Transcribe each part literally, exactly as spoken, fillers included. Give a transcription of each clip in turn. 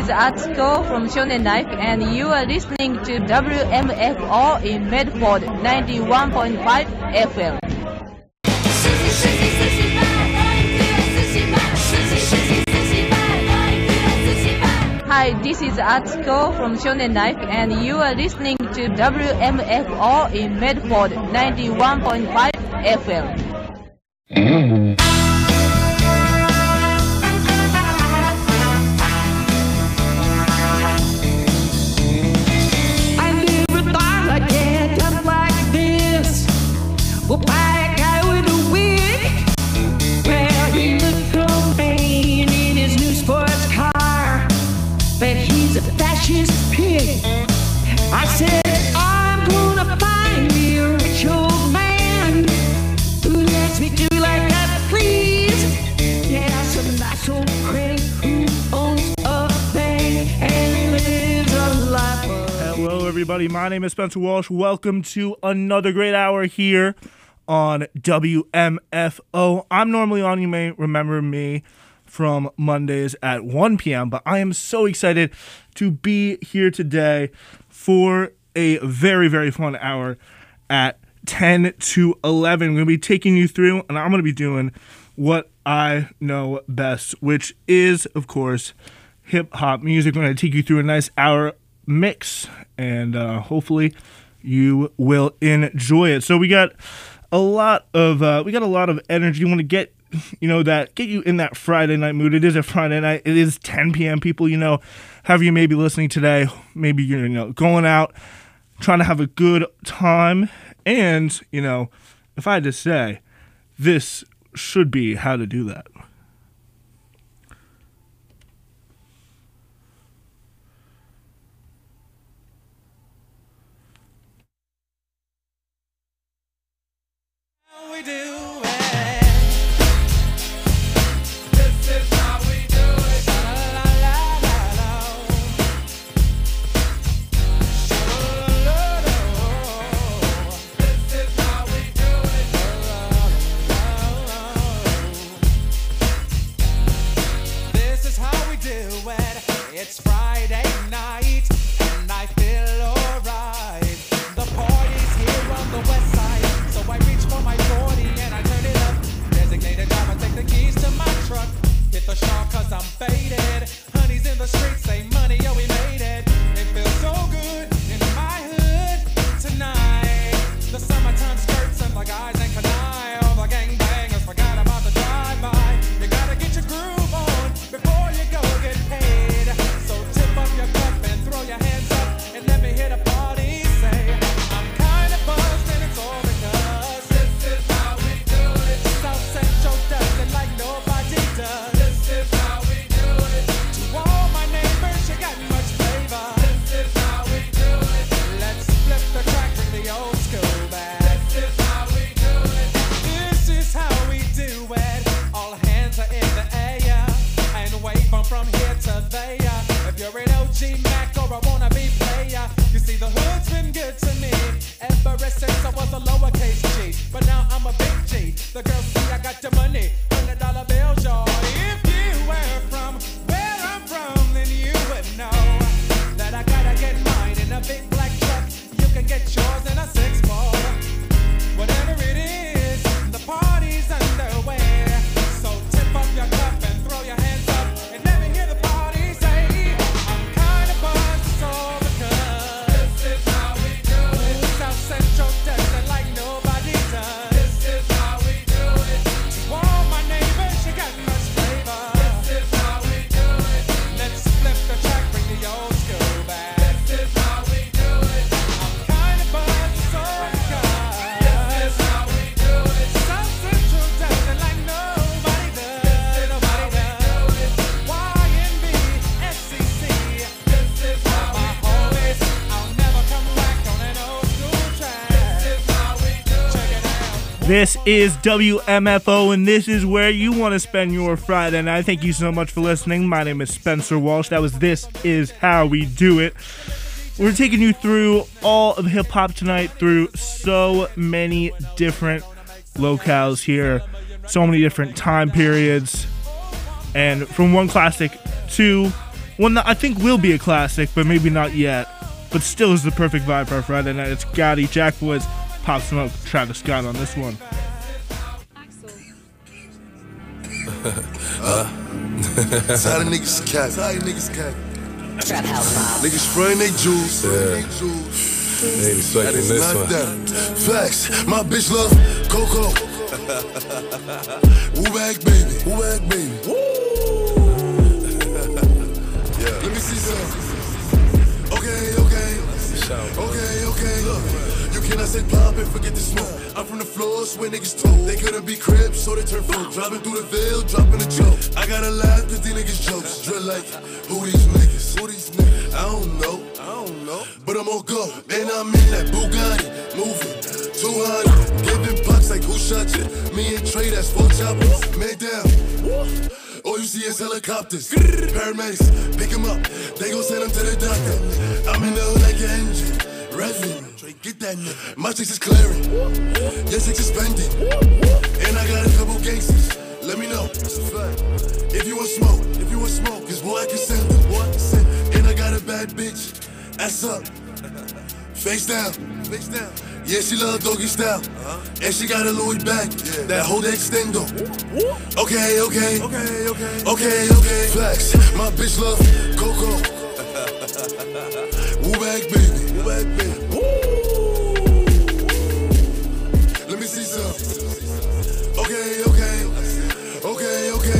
is Atsuko from Shonen Life, and you are listening to W M F O in Medford, ninety-one point five F M. Hi, this is Atsuko from Shonen Life, and you are listening to W M F O in Medford, ninety-one point five F M. We'll buy a guy with a wig. Well, he looked profane in his new sports car, but he's a fascist pig. I said, I'm gonna find me a rich old man who lets me do like I please. Yeah, some nice old crank who owns a bank and lives a life of... Hello, everybody. My name is Spencer Walsh. Welcome to another great hour here on W M F O. I'm normally on, you may remember me from Mondays at one p.m., but I am so excited to be here today for a very, very fun hour at ten to eleven. I'm going to be taking you through, and I'm going to be doing what I know best, which is, of course, hip-hop music. I'm going to take you through a nice hour mix, and uh, hopefully you will enjoy it. So we got a lot of uh, we got a lot of energy. You want to get you know that get you in that Friday night mood. It is a Friday night. It is ten p.m. People, you know, however you may be listening today, maybe you're you know going out, trying to have a good time, and you know, if I had to say, this should be how to do that. It's Friday night, and I feel alright. The party's here on the west side, so I reach for my forty and I turn it up. Designated driver, take the keys to my truck. Hit the shop cause I'm faded. Honey's in the streets, say money, yo, we made it. It feels so good in my hood tonight. The summertime skirts and the guys ain't canine. All the gangbangers forgot about the drive-by. You gotta get your groove on before you go get paid. Your cup and throw your hands up and let me hear the party say, I'm kind of buzzed and it's all because this is how we do it. South Central does it like nobody does. This is how we do it. To all my neighbors, you got much flavor. This is how we do it. Let's flip the track, bring the old school back. This is how we do it. This is how we do it. All hands are in the air and wave them from here to there. If you're an O G Mac or a wannabe player, you see the hood's been good to me ever since I was a lowercase G. But now I'm a big G. The girls see I got the money, hundred dollar bills, y'all. If you were from where I'm from, then you would know that I gotta get mine in a big black truck. You can get yours in a six four. Whatever it is, the party's underway. So tip up your cup and throw your hands up and let me hear the party say, I'm kind of buzzed, it's all because this is how we do it. South Central does it like nobody does. This is how we do it. To all my neighbors, you got much flavor. This is how we do it. Let's flip the track, bring the old school back. This is how we do it. I'm kind of buzzed, it's all because this is how we do it. South Central does it like nobody does. This is nobody does. Y N B, S C C. This is how my homies. I'll never come back on an old school track. This is how we do it. Check it out. This is W M F O, and this is where you want to spend your Friday night. Thank you so much for listening. My name is Spencer Walsh. That was This Is How We Do It. We're taking you through all of hip-hop tonight through so many different locales here, so many different time periods, and from one classic to one that I think will be a classic, but maybe not yet. But still is the perfect vibe for our Friday night. It's Gotti, Jack Boys, Pop Smoke, Travis Scott on this one. uh, Tired of niggas cat. Tired of niggas cat. Trap house mob. Niggas spraying they juice. Yeah. They expecting this one. That. Facts. My bitch love Coco. Woo back baby. Woo back baby. Woo. Yeah. Let me see some. Okay, okay. Okay, okay. Look. You cannot say pop and forget the smoke. I'm from the floors where niggas told they couldn't be cribs, so they turn folk. Driving through the veil, dropping a joke. I gotta laugh cause these niggas jokes. Drill like, who these niggas? Who these niggas? I don't know, I don't know. But I'm on go, and I'm in that Bugatti, moving two hundred, giving pucks like who shot you? Me and Trey, that's four choppers. Man down. All you see is helicopters. Paramedics, pick him up. They gon' send him to the doctor. I'm in the hood like an engine. Revving. Get that nigga. My chicks is clearing. Your chicks is spending. And I got a couple gangsters. Let me know. That's a fact. If you want smoke, if you want smoke, cause boy I can send them. Boy I can send them. And I got a bad bitch. Ass up. Face down. Face down. Yeah, she love doggy style. Uh-huh. And she got a Louis back. Yeah. That whole extendo. Okay, okay. Okay, okay. Okay, okay. Flex. My bitch love Coco. Woo back, baby. Woo back, baby. Let me see some. Okay, okay. Okay, okay.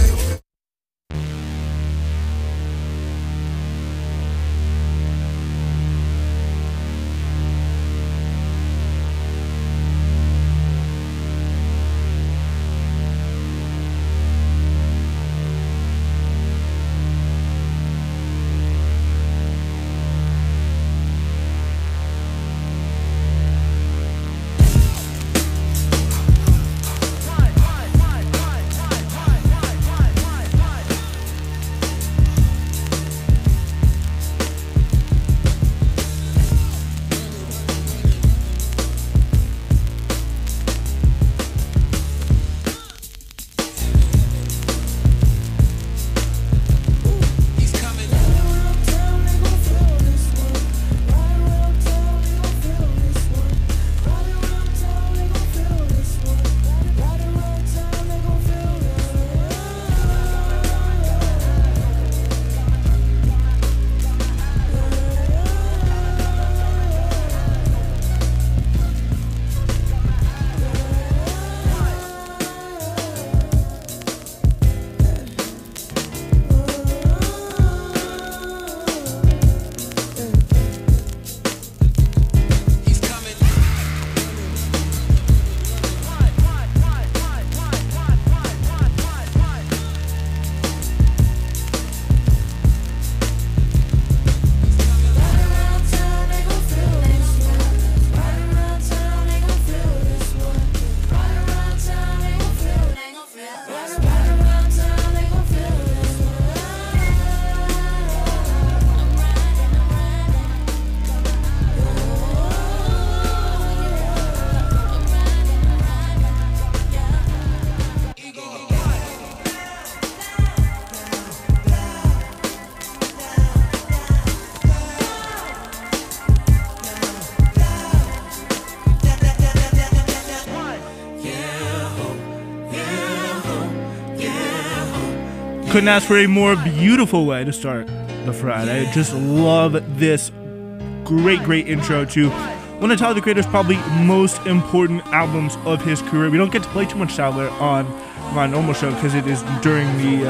Couldn't ask for a more beautiful way to start the Friday. Just love this great, great intro to one of Tyler the Creator's probably most important albums of his career. We don't get to play too much Tyler on my normal show because it is during the,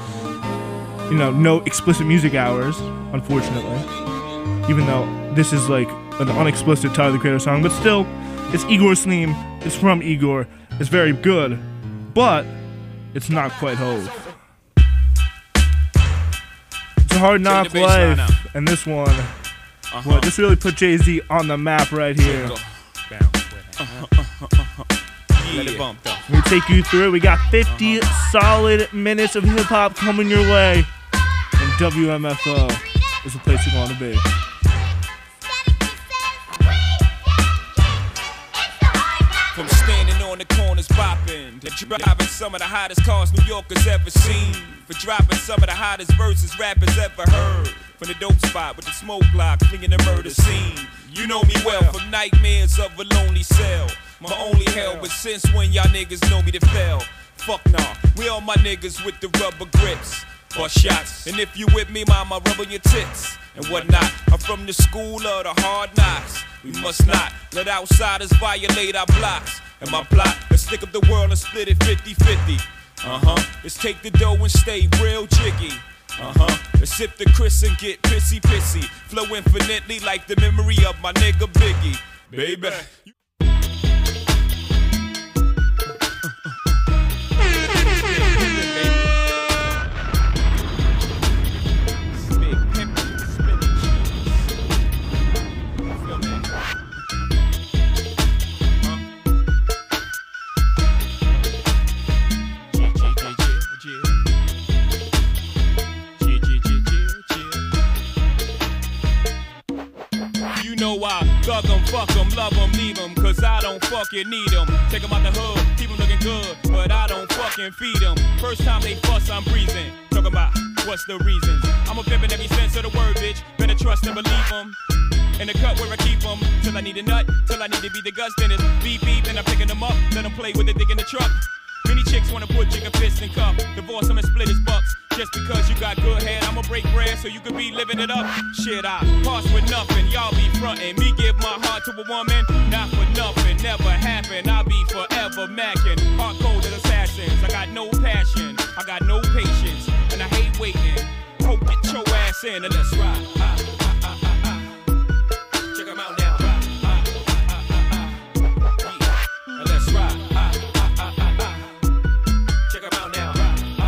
uh, you know, no explicit music hours, unfortunately. Even though this is like an unexplicit Tyler the Creator song, but still, it's Igor's theme. It's from Igor. It's very good, but it's not quite Hove. It's a Hard Knock Life, and this one, uh-huh. Well, this really put Jay-Z on the map right here. Let it bump, though. We take you through it. We got fifty uh-huh. solid minutes of hip hop coming your way, and W M F O is the place you want to be. From standing on the corners bopping to driving some of the hottest cars New Yorkers ever seen. For dropping some of the hottest verses rappers ever heard. From the dope spot with the smoke block, clinging the murder scene. You know me well from nightmares of a lonely cell. My only hell, but since when y'all niggas know me to fail? Fuck nah, we all my niggas with the rubber grips. Bust shots, and if you with me, mama, rub on your tits and whatnot. I'm from the school of the hard knocks. We must not let outsiders violate our blocks. And my plot, let's stick up the world and split it fifty fifty. Uh-huh, let's take the dough and stay real jiggy. Uh-huh, let's sip the Chris and get pissy pissy. Flow infinitely like the memory of my nigga Biggie. Baby. You know I thug 'em, fuck 'em, love 'em, leave 'em, cause I don't fucking need 'em. Take 'em out the hood, keep 'em looking good, but I don't fucking feed 'em. First time they fuss, I'm breezing. Talking about what's the reasons. I'm a pimpin' every sense of the word, bitch. Better trust and believe 'em. In the cut where I keep 'em, till I need a nut, till I need to be the guts, then it's beep beep, then I'm picking 'em up, let 'em play with the dick in the truck. Many chicks wanna put jigger fists in cup, divorce 'em and split his bucks. Just because you got good head, I'ma break bread so you could be living it up. Shit, I pass with nothing, y'all be frontin'. Me give my heart to a woman, not for nothing, never happen. I'll be forever mackin', hard cold as assassins. I got no passion, I got no patience, and I hate waiting. Hope get your ass in and let's ride. Ah, ah, ah, ah, ah. Check 'em out now. Ah, ah, ah, ah, ah. Yeah. Let's ride. Ah, ah, ah, ah, ah. Check 'em out now.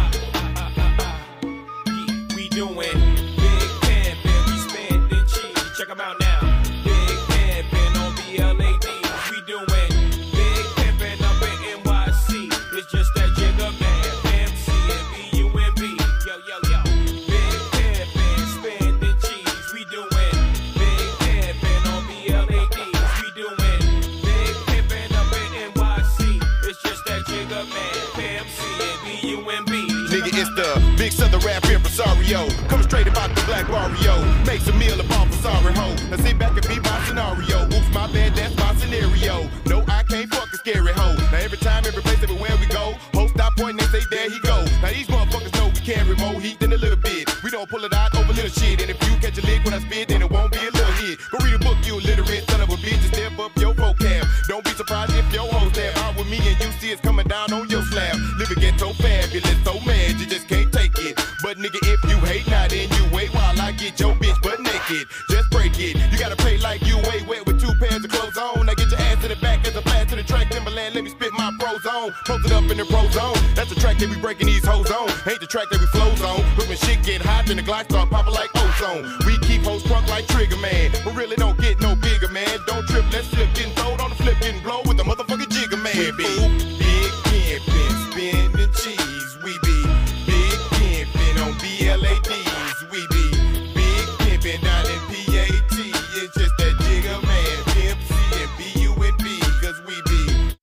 Doing big pimpin', we spendin' cheese. Check 'em out now. Big pimpin' on B L A D. We doing big pimpin' up in N Y C. It's just that jigger man, M C and B U M B. Yo, yo, yo. Big pimpin', spendin' cheese. We doing big pimpin' on B L A D. We doing big pimpin' up in N Y C. It's just that jigger man, M C and B U M B. Nigga, it's the big southern rap impresario. Coming straight about the black barrio. Makes a meal of all for sorry ho. Now sit back and be my scenario. Oops, my bad, that's my scenario. No, I can't fuck a scary hoe. Now every time, every place, everywhere we go, hoes stop pointing and say, there he go. Now these motherfuckers know we carry more heat than a little bit. We don't pull it out over little shit. And if you catch a lick when I spit, then it won't be a little hit. Go read a book, you illiterate son of a bitch, and step up your vocab. Don't be surprised if your hoes stab out with me and you see it's coming down on your slab. Living ghetto fabulous, so mad you just can't take it. But nigga, if you hate, now then you wait while I get your bitch butt naked. Just break it. You gotta play like you way wet with two pairs of clothes on. Now get your ass in the back as a blast to the track. Timberland, let me spit my pros on. Posted up in the pro zone. That's the track that we breaking these hoes on. Ain't the track that we flows on. But when shit get hot, then the glide start popping like ozone. We keep hoes crunk like Trigger Man. But really don't get no bigger, man. Don't trip, let's slip, getting throwed on the flip, getting blow with the motherfucking Jigger Man. We be big pimpin', spinning cheese. We be big pimpin' on B L A Ds. We be big pimpin' down in P A T. It's just that Jigger Man, Pimp C and B U N B, cause we be.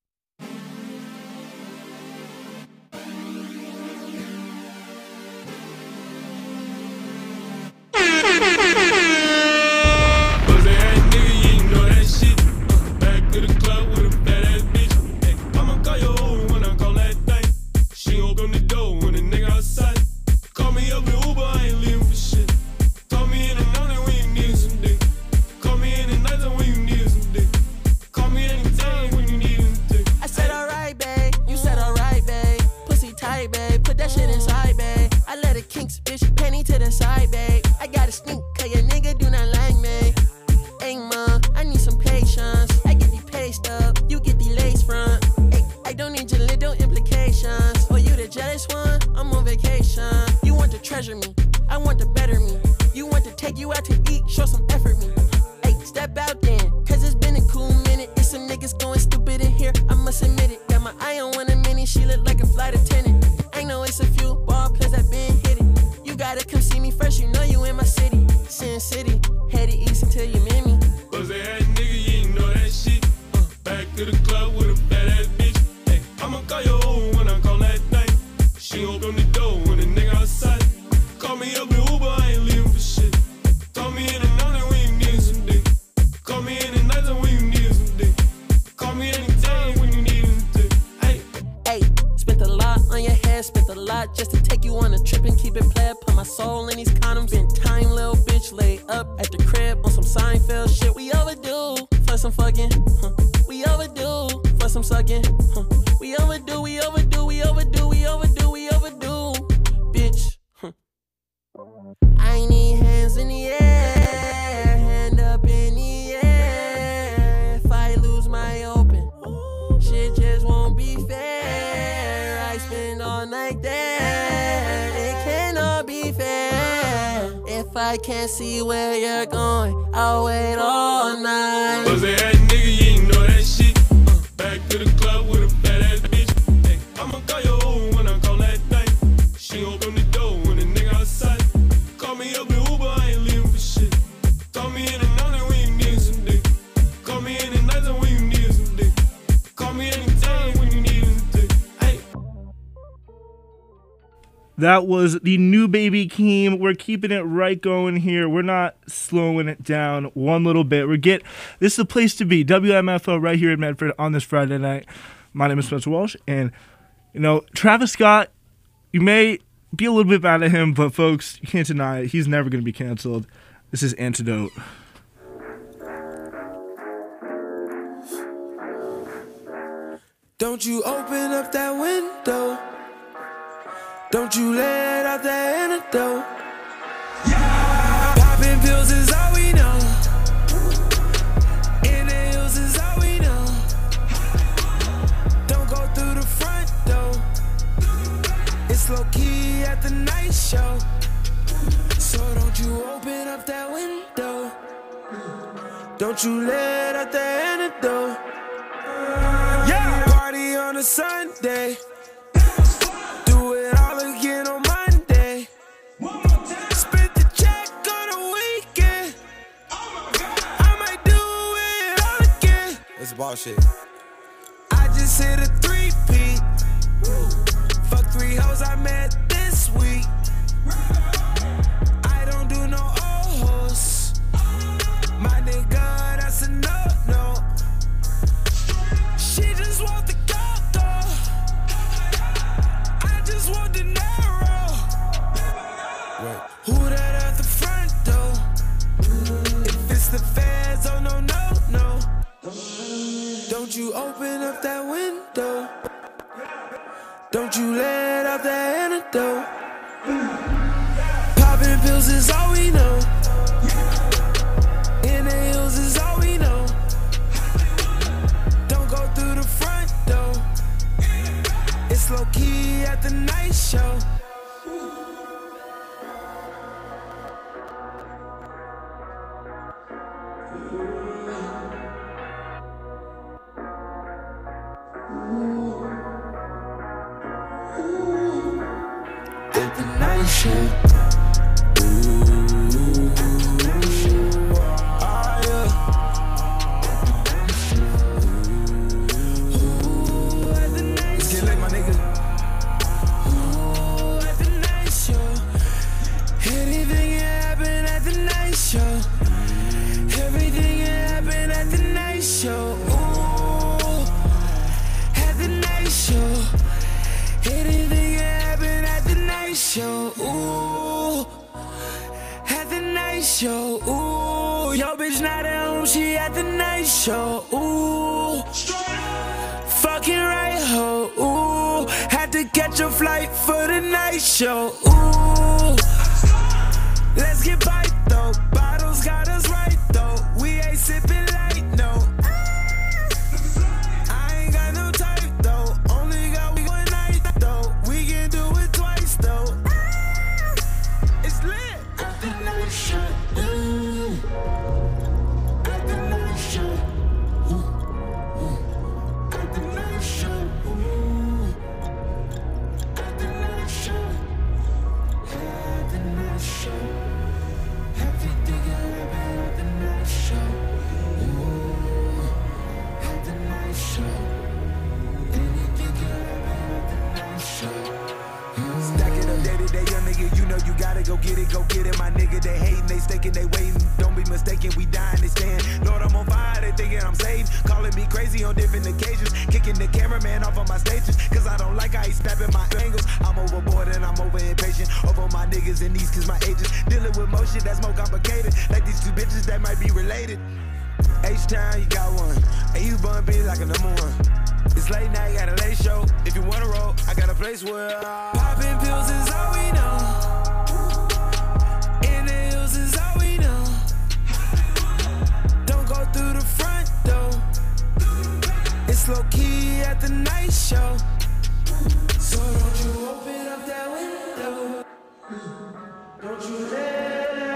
Buzz ass nigga, you ain't know that shit. Back to the club with a fat ass bitch. Hey, I'ma call your hoe when I call that thing. She open the door when the nigga outside. Call me up in Uber, I ain't leaving for shit. Call me in the morning when you need some dick. Call me in the night when you need some dick. Call me anytime when you need some dick. I said alright, babe. You said alright, babe. Pussy tight, babe. Put that shit inside, babe. I let it kinks, bitch. Penny to the side, babe. I got a sneak, cause your nigga do not like me. Hey, ma, I need some patience. I get the paste up, you get the lace front. Hey, I don't need your little implications. Oh, you the jealous one? I'm on vacation. You want to treasure me, I want to better me. You want to take you out to eat, show some effort me. Hey, step out then, cause it's been a cool minute. There's some niggas going stupid in here, I must admit it. Got my eye on one a minute, she look like a flight attendant. I know it's a few ball players that been hit it. You gotta come see me first, you know you in my city. Sin City, headed east until you meet me. Buzz ass nigga, you ain't know that shit. Uh, back to the club with a fat ass bitch. Hey, I'ma call your hoe when on your head. Spent a lot just to take you on a trip and keep it player. Put my soul in these condoms. Been time, little bitch, laid up at the crib on some Seinfeld shit. We overdue for some fucking, huh? We overdue for some sucking, huh? We overdue, we overdue, we overdue, we overdue, we overdue, bitch, huh? I need hands in the air, hand up in the air. If I lose my open, shit just won't be fair. I spend all night there, it cannot be fair. If I can't see where you're going, I'll wait all night. Pussy ass nigga, you ain't know that shit. Uh, back to the club with a fat ass bitch. Hey, I'ma call your own when I call that thing. She open the door when the nigga outside. Call me up in Uber, I ain't leaving for shit. Call me in the night when you need some dick. Call me in the night when you need some dick. Call me anytime when you need some dick. Hey. That was the new Baby Keem. We're keeping it right going here. We're not slowing it down one little bit. We're get this is the place to be. W M F O right here in Medford on this Friday night. My name is Spencer Walsh, and you know Travis Scott. You may be a little bit mad at him, but folks, you can't deny it. He's never going to be canceled. This is Antidote. Don't you open up that window. Don't you let out that antidote. Yeah. Popping pills is all we know. Inhales is all we know. Don't go through the front door. It's low key at the night show. So don't you open up that window. Don't you let out the antidote. Yeah, party on a Sunday. Do it all again on Monday. Spent the check on a weekend. I might do it all again. It's bullshit. I just hit a three-peat. Fuck three hoes I met this week. I don't do no old hoes. My nigga, that's a no-no. She just want the go-go. I just want the narrow. Right. Who that at the front door? If it's the feds, oh no, no, no. Don't you open up that window. Don't you let out the antidote. Popping pills is all we know. Inhales is all we know. Don't go through the front door. It's low key at the night show. At the night show. Everything happen at the night show. Ooh, at the night show. Anything happen at the night show. Ooh, at the night show. Ooh, yo bitch not at home, she at the night show. Ooh, fucking right ho. Ooh, had to catch a flight for the night show. Ooh, let's get bite though. Bottles got us right though. We ain't sipping light, no. I ain't got no type though. Only got we one night though. We can do it twice though. It's lit. At the night show. Ooh. At the night show. Ooh. Ooh. At the night show. Ooh. At the night show. At the night show. Everything happen at the night show. Ooh, at the night show. Anything can happen at the night show. Stack it up Day to day, young nigga, you know you gotta go get it, go get it. My nigga, they hating, they staking, they waiting. Don't be mistaken, we dying, they stand. Lord, I'm on fire, they thinking I'm saved. Calling me crazy on different occasions. Kicking the cameraman off of my stages. Cause I don't like how he snapping my angles. I'm overboard and I'm over impatient. Over my niggas and these cause my agents. Dealing with more shit that's more complicated. Like these two bitches that might be related. H-Town, you got one. And you bun be like a number one. It's late night, got a late show. If you wanna roll, I got a place where I... Popping pills is all we know. In the hills is all we know. Don't go through the front door. It's low key at the night show. So don't you open up that window. Don't you let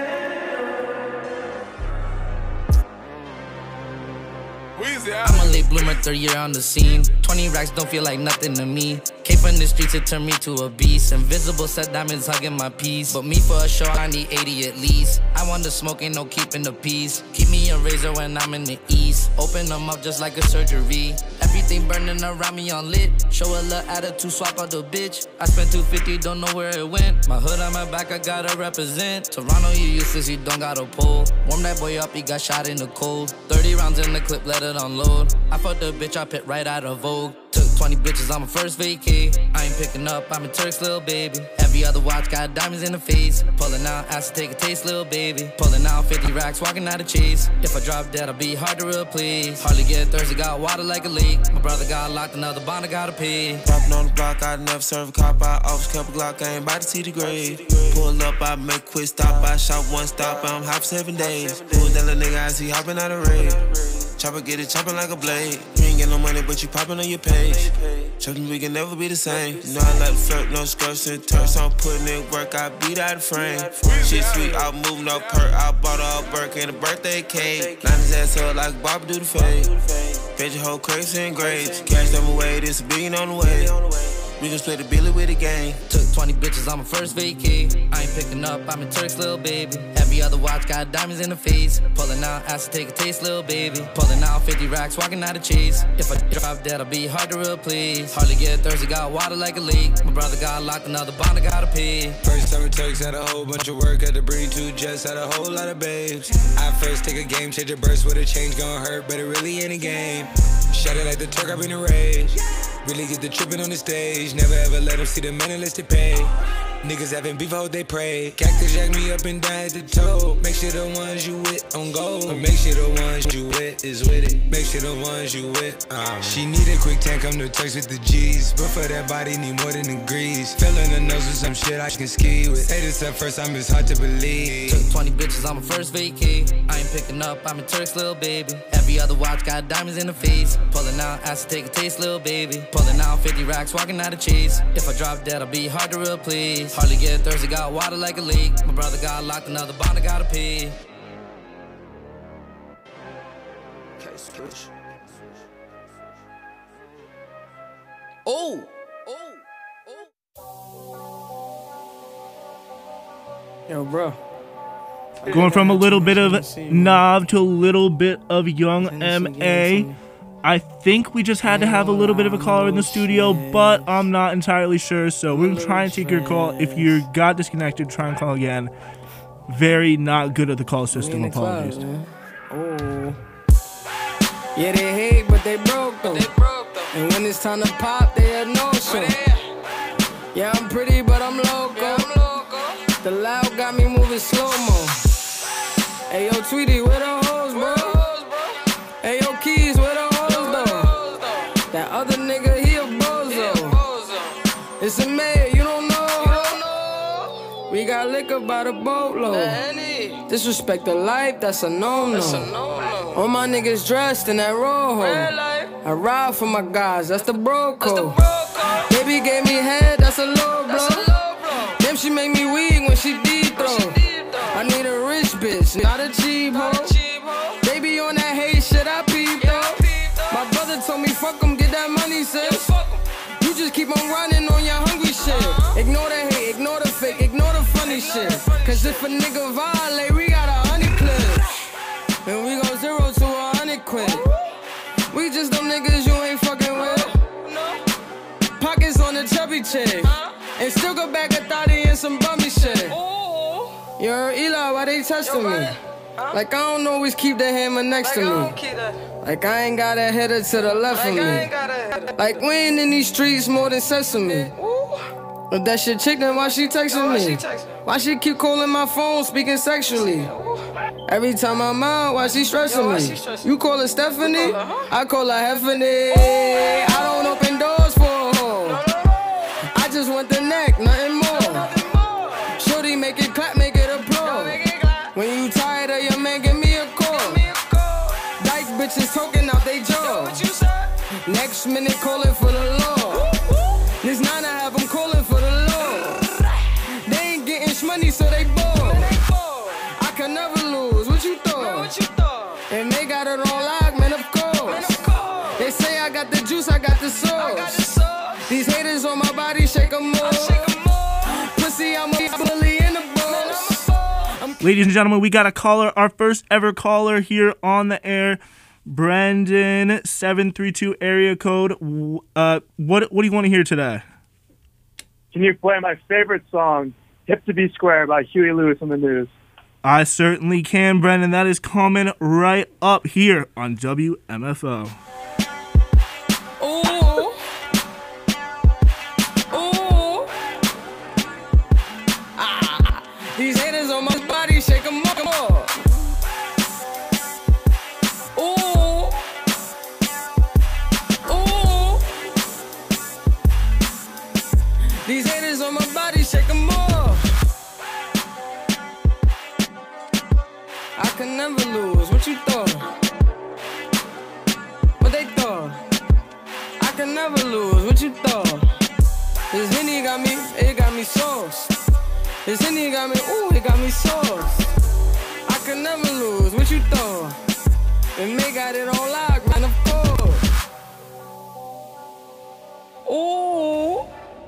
I'm a late bloomer, third year on the scene. twenty racks don't feel like nothing to me. Came from the streets, it turned me to a beast. Invisible set diamonds hugging my piece. But me for a show, I need eighty at least. I want the smoke, ain't no keeping the peace. Keep me a razor when I'm in the east. Open them up just like a surgery. Everything burning around me on lit. Show a little attitude, swap out the bitch. I spent two fifty, don't know where it went. My hood on my back, I gotta represent. Toronto, you useless, you don't got a pole. Warm that boy up, he got shot in the cold. thirty rounds in the clip, let it unload. I fucked the bitch, I pit right out of Vogue. Took twenty bitches on my first vacay. I ain't picking up, I'm a Turk's little baby. Every other watch got diamonds in the face. Pulling out, asked to take a taste, little baby. Pulling out fifty racks, walking out of chase. If I drop dead, I'll be hard to replace. Hardly get thirsty, got water like a lake. My brother got locked, another bond, I gotta pay. Popping on the block, I never serve a cop. I always kept a Glock, I ain't about to see the grave. Pull up, I make quick stop. I shot one stop, I'm hop seven days. Who's that little nigga I see hopping out of raid? Chopper get it chopping like a blade. You ain't get no money, but you popping on your page. Trustin' we can never be the same. You know I like to flirt, no skirts and turks. I'm putting in work, I beat out the frame. Shit sweet, I move no perk. I bought her a Burke and a birthday cake. Line his ass up like Bob do the fade. Page your whole crazy and grades. Cash them away, this a billion on the way. We gon' split the billy with the gang. Took twenty bitches on my first vacay. I ain't picking up, I'm a Turk's little baby. Every other watch got diamonds in the face. Pulling out, asked to take a taste, little baby. Pulling out fifty racks, walking out of chase. If I drop dead, I'll be hard to replace. Hardly get thirsty, got water like a lake. My brother got locked, another bond, I gotta pay. First time it Turks had a whole bunch of work. Had to bring two jets, had a whole lot of babes. I first take a game, change a burst with a change, gon' hurt, but it really ain't a game. Shut it like the Turk, I've been a rage. Really get the trippin' on the stage. Never ever let them see the men unless they pay. Niggas having beef, I hope they pray. Cactus jack me up and down at the toe. Make sure the ones you with on go. Make sure the ones you with is with it. Make sure the ones you with. Um. She need a quick tank, come to Turks with the G's. But for that body, need more than degrees. Filling the nose with some shit I can ski with. Say this up first time, it's hard to believe. Took twenty bitches on my first vacay. I ain't picking up, I'm a Turk's little baby. Every other watch got diamonds in the face. Pulling out, asked to take a taste, little baby. Pulling out fifty racks, walking out of chase. If I drop dead, I'll be hard to replace. Hardly get thirsty, got water like a lake. My brother got locked, another bond, I gotta pay. Oh! Oh! Oh! Yo, bro. Going from a little bit of Nav to a little bit of Young M A. I think we just had to have a little bit of a caller in the studio, but I'm not entirely sure, so we're going to try and take your call. If you got disconnected, try and call again. Very not good at the call system, apologies. Oh. Yeah, they hate, but they broke them. And when it's time to pop, they had no show. Yeah, I'm pretty, but I'm loco. The loud got me moving slow-mo. Hey, yo, Tweety, where the hoes, bro? Hey, yo, Keys, where the hoes, though? That other nigga, he a bozo. It's a mayor, you don't know. We got liquor by the boatload. Disrespect the life, that's a no-no. All my niggas dressed in that rojo. I ride for my guys, that's the bro code. Baby gave me head, that's a low blow. Damn, she make me weak when she deep throw. I need a rich bitch, not a cheap hoe. Baby on that hate shit, I peep though. My brother told me fuck em, get that money, sis. You just keep on running on your hungry shit. Ignore the hate, ignore the fake, ignore the funny shit. Cause if a nigga violate, we got a hundred clips. And we go zero to a hundred quid. We just them niggas you ain't fucking with. Pockets on the chubby chick. And still go back a thotty and some bummy shit. You heard Eli, why they testing me? Like I don't always keep the hammer next to me. Like I ain't got a header to the left of me. Like we ain't in these streets more than sesame. But that shit chick, then why she texting me? Why she keep calling my phone, speaking sexually? Every time I'm out, why she stressing me? You call her Stephanie? I call her Heffany. I don't open doors for a hoe. I just want the neck, nothing more. Shorty, make it clap, make it a pro. When you tired of your man, give me a call. Dyke bitches talking out they jaw. Next minute calling for the law. This nine I have them calling for the law. They ain't getting money, so they bored. I can never lose. What you thought? And they got it on lock, man, of course. They say I got the juice, I got the sauce. These haters on my body, shake them more. Pussy, I'm a bully in the boss. Ladies and gentlemen, we got a caller, our first ever caller here on the air. Brandon, seven three two area code. Uh, what what do you want to hear today? Can you play my favorite song, Hip to Be Square by Huey Lewis and the News? I certainly can, Brandon. That is coming right up here on W M F O. Ooh. Ooh. Ah. These haters on my body, shake them up. Ooh. Ooh. These haters on my body, shake them off. I can never lose. What you thought? What they thought? I can never lose. What you thought? This Henny got me, it got me sauce. This Henny got me, ooh, it got me sauce. I can never lose. What you thought? And May got it on lock, man, of course. Ooh.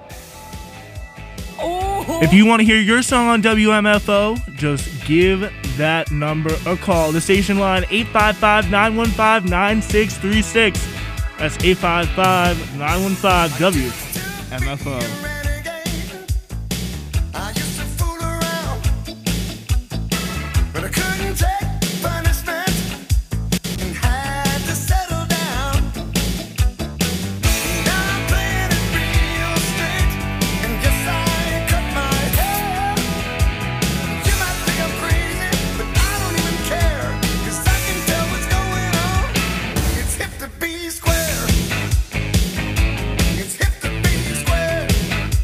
Ooh. If you want to hear your song on W M F O, just give that number a call. The station line, eight five five, nine one five, nine six three six. That's eight five five, nine one five, W M F O. But I couldn't take punishment and had to settle down. Now I'm playing it real straight, and yes, I cut my hair. You might think I'm crazy, but I don't even care, 'cause I can tell what's going on. It's hip to be square. It's hip to be square.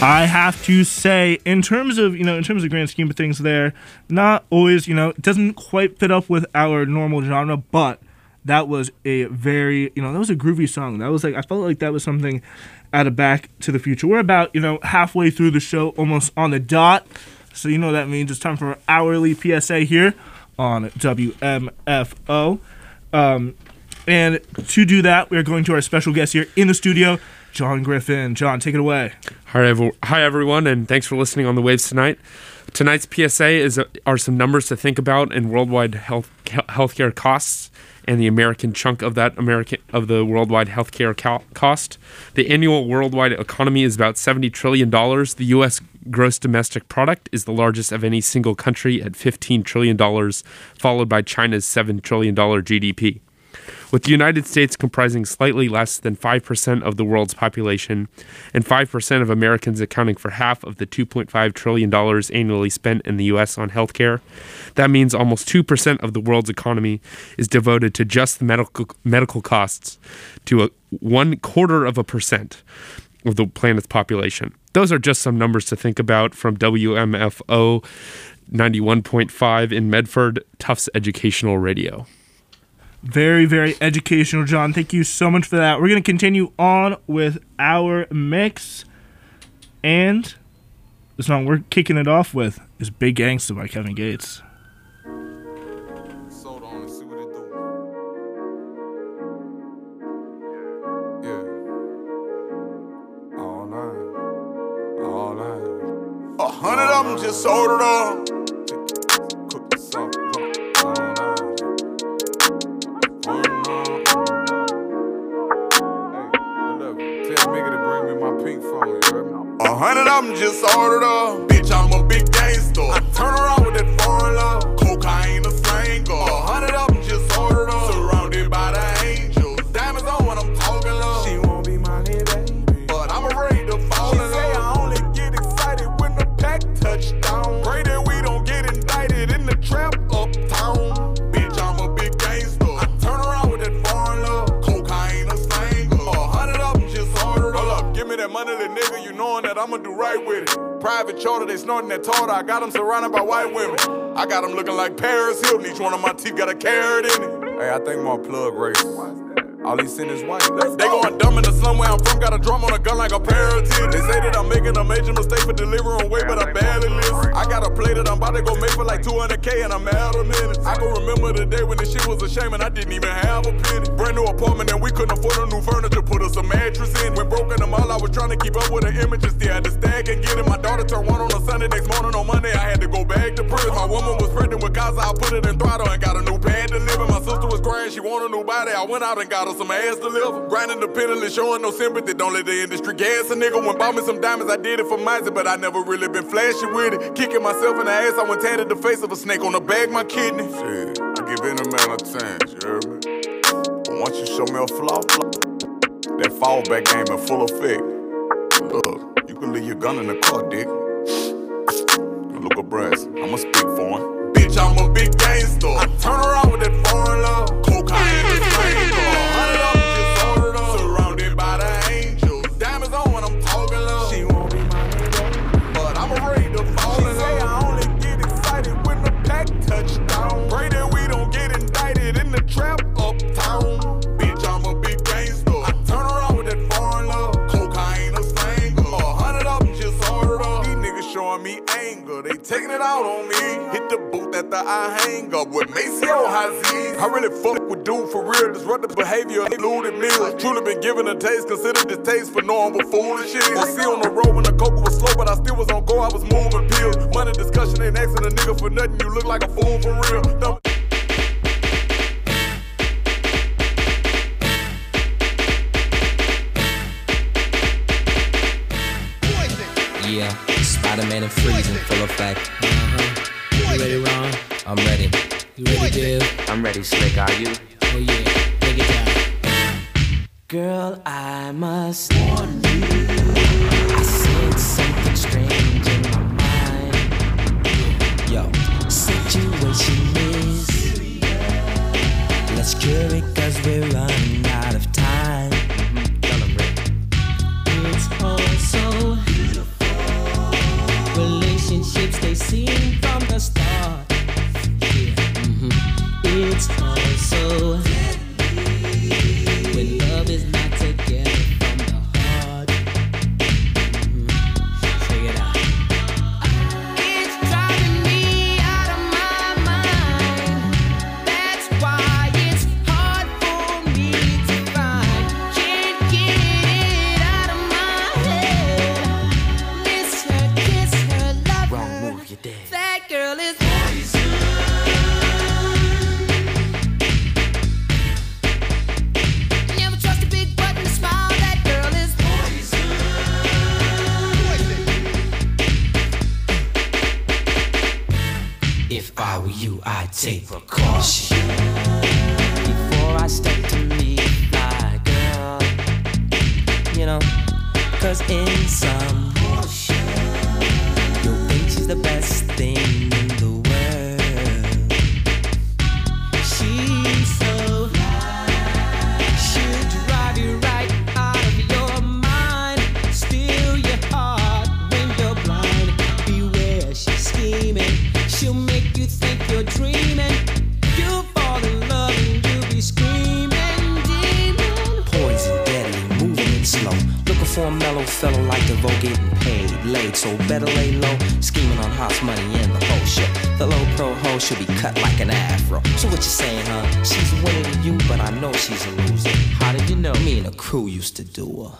I have to say, in terms of, you know, in terms of grand scheme of things there, not always, you know, it doesn't quite fit up with our normal genre, but that was a very, you know, that was a groovy song. That was like, I felt like that was something out of Back to the Future. We're about, you know, halfway through the show, almost on the dot. So you know what that means. It's time for our hourly P S A here on W M F O. Um, and to do that, we're going to our special guest here in the studio, John Griffin. John, take it away. Hi, ev- hi everyone, and thanks for listening on the waves tonight. Tonight's P S A is uh, are some numbers to think about in worldwide health healthcare costs and the American chunk of that American of the worldwide healthcare co- cost. The annual worldwide economy is about seventy trillion dollars. The U S gross domestic product is the largest of any single country at fifteen trillion dollars, followed by China's seven trillion dollars G D P. With the United States comprising slightly less than five percent of the world's population and five percent of Americans accounting for half of the two point five trillion dollars annually spent in the U S on healthcare, that means almost two percent of the world's economy is devoted to just the medical medical costs, to a one quarter of a percent of the planet's population. Those are just some numbers to think about from W M F O ninety-one point five in Medford, Tufts Educational Radio. Very, very educational, John. Thank you so much for that. We're going to continue on with our mix. And the song we're kicking it off with is Big Gangsta by Kevin Gates. A hundred of them just sold it all. A hundred of them just ordered up. Bitch, I'm a big gangster. I turn around with that foreign love. Cocaine a slang. A hundred of them just ordered up. Surrounded by the angels. Diamonds on when I'm talking love. She won't be my baby, but I'm afraid to fall in love. She say I only get excited when the pack touchdown. Pray that we don't get indicted in the trap uptown. Bitch, I'm a big gangster. I turn around with that foreign love. Cocaine a slang. A hundred of them just ordered up. Hold up, give me that money, little nigga. You knowing that I'ma do right with it. Private charter, they snorting that tartar. I got them surrounded by white women. I got them looking like Paris Hilton. Each one of my teeth got a carrot in it. Hey, I think my plug racist. All he send is white. They going dumb in the slum where I'm from. Got a drum on a gun like a pair of titties. They say that I'm making a major mistake for delivering weight, but I barely listen. I got a play that I'm about to go make for like two hundred K and I'm out of minutes. I can remember the day when this shit was a shame and I didn't even have a penny. Brand new apartment and we couldn't afford a new furniture. Put us a mattress in. When broken them all, I was trying to keep up with the images. Still had to stack and get it. My daughter turned one on a Sunday. Next morning on Monday, I had to go back to prison. My woman was pregnant with Gaza. I put it in throttle and got a new pad to live in. My sister was crying. She wanted a new body. I went out and got her some ass to live. Grinding independently, showing no sympathy. Don't let the industry gas a nigga. When bought me some diamonds, I did it for Mizey, but I never really been flashy with it. Kicking myself in the ass, I went tatted the face of a snake on the bag, my kidney. Shit, I give any man a chance, you heard me? But once you show me a flaw, that fallback game in full effect. Look, you can leave your gun in the car, dick. Look at Brass, I'ma speak for him. Bitch, I'm a big gangster. I turn around with that foreign love. Cocaine is flame. Touchdown. Pray that we don't get indicted in the trap uptown. Bitch, I'm a big gangster. I turn around with that foreign love. Cocaine a slang. A hundred of them just ordered up. These niggas showing me anger. They taking it out on me. Hit the booth after I hang up with Maceo Haziz. I really fuck with dude for real. Disruptive behavior, eluded meals. Truly been given a taste. Considered this taste for knowing what foolish shit. I see on the road when the coke was slow, but I still was on go. I was moving pills. Money discussion ain't asking a nigga for nothing. You look like a fool for real. No. Yeah, Spider-Man and freezing, full effect. Uh-huh. You ready, Ron? I'm ready. You ready, Div? I'm ready, Slick, are you? Oh yeah, take it down. Girl, I must warn you, I sense something strange in my mind. Yo, situation is, let's cure it cause we're running out of time. Mm-hmm. It's all so beautiful. it's all so deadly when love is not together from the heart. Mm-hmm. Check it out. It's driving me out of my mind. That's why it's hard for me to find. Can't get it out of my head. Miss her, kiss her, love Wrong her. move, you're dead. That girl is never trust a big button smile. That girl is If I were you, I'd take precaution before I step to meet fly girl. You know, cause in some you'll think she's the best thing in the world. She's so she'll drive you right out of your mind, steal your heart when you're blind. beware, she's scheming. She'll make you think you're dreaming. You'll fall in love and you'll be screaming, demon. Poison, deadly, moving it slow. Looking for a mellow fellow like DeVoe, getting paid, laid, so better lay low. Scheming on hot money and the whole shit. The low pro hoe should be cut like an afro. So what you saying, huh? She's winning to you, but I know she's a loser. How did you know? Me and the crew used to do her.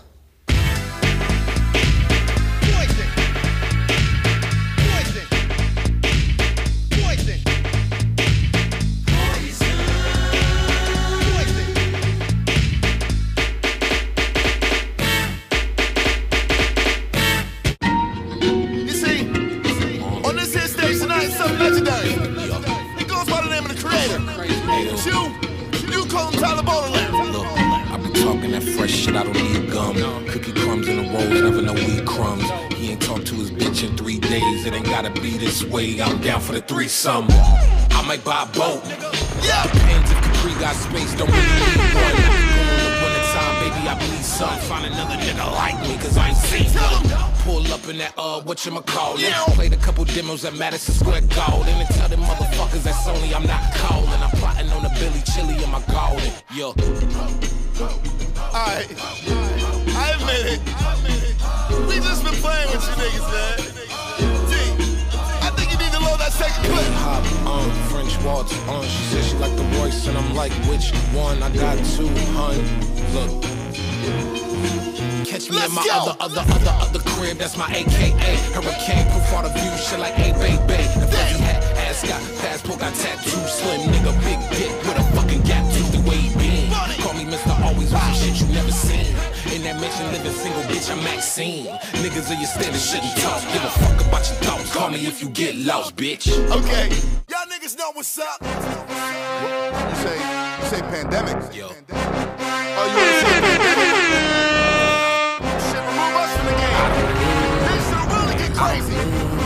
You see, on this here stage tonight, something legendary. It goes by the name of the creator. It's you, you call him Tyler Boland. Look, I be talking that fresh shit, I don't need gum. Cookie crumbs in the rolls, never know weed crumbs. He ain't talked to his bitch in three days, it ain't gotta be this way. I'm down for the threesome. I might buy a boat. Depends if Capri got space, don't really need one. One at a time, baby, I bleed some. Find another nigga like me, cause I ain't seen none. Pull up in that, uh, whatchamacallit. Played a couple demos at Madison Square Garden. And tell them motherfuckers that's only I'm not calling. I'm plotting on the Billy Chili in my garden. Yo. Alright, I admit it. We just been playing with you niggas, man. G, I think you need to load that second clip. Hop on, French waltz on. She said she like the Royce, and I'm like, which one? I got two, hun. Look. Catch me Let's in my go. other, other, other, other crib. That's my A K A. Hurricane, proof all the view. Shit like, hey, baby. The fuzzy hat, ass got passport, got tattoo. Slim nigga, big dick with a fucking gap tooth. The way he been. Call me Mister Always with some shit you never seen. In that mansion, living single, bitch, I'm Maxine. Niggas of your standard shouldn't talk. Give a fuck about your thoughts. Call me if you get lost, bitch. Okay, y'all niggas know what's up. You say, you say pandemic. Yo. Oh, you wanna say pandemic? Shit, remove us from the game. Things should really get crazy.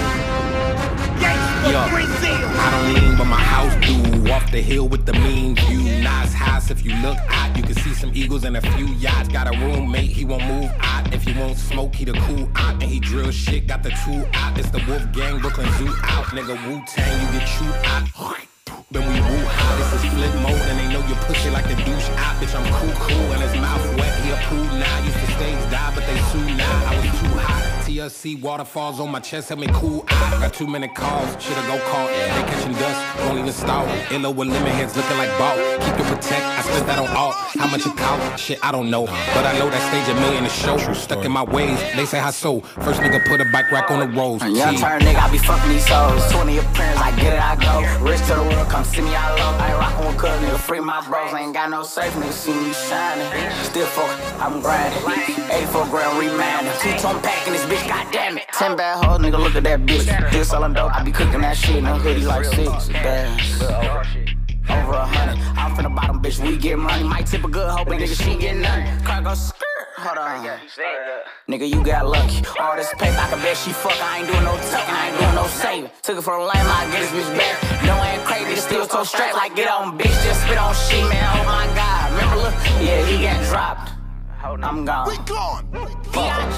Yo, I don't lean, but my house do. Off the hill with the mean view. Nice house, if you look out, you can see some eagles and a few yachts. Got a roommate, he won't move out. If he won't smoke, he the cool out. And he drill shit, got the two out. It's the Wolf Gang, Brooklyn Zoo out. Nigga, Wu-Tang, you get chewed out. Then we woo out, this is flip mode. And they know your pussy like the douche out. Bitch, I'm cool, cool, and his mouth wet. He approved now, used to stage die, but they sue now. I was too hot. T L C waterfalls on my chest, help me cool out. Got too many calls, shoulda go call. They catching dust, won't even stall. Illo with lemon heads looking like ball. Keep it protect, I spent that on all. How much it cost? Shit, I don't know. But I know that stage a million a show. Stuck in my ways, they say how so. First nigga put a bike rack on the rolls. Young turn nigga, I be fucking these hoes. twenty appearance, I get it, I go. Rich to the world, come see me, I love. I ain't rockin' with cuz, nigga, free my bros. I ain't got no safe, nigga, see me shining. Still fuck, I'm grinding. eighty-four grand remanding. Two-tone packing this bitch, goddamn it. Ten bad hoes, nigga, look at that bitch. Still selling dope, I be cooking that shit. No hoodie like six. Damn. Over a hundred. I'm from the bottom, bitch, we get money. Might tip a good hoe, but nigga, she get nothing. Car go skirt. Hold on. Nigga, you got lucky. All this paper, I can bet she fuck. I ain't doing no tucking, I ain't doing no saving. Took it for a lame, I get this bitch back. No, I ain't crazy, nigga, still so strapped. Like, get on, bitch, just spit on shit, man. Oh my god. Remember, look, yeah, he got dropped. I'm gone. We gone. Fuck.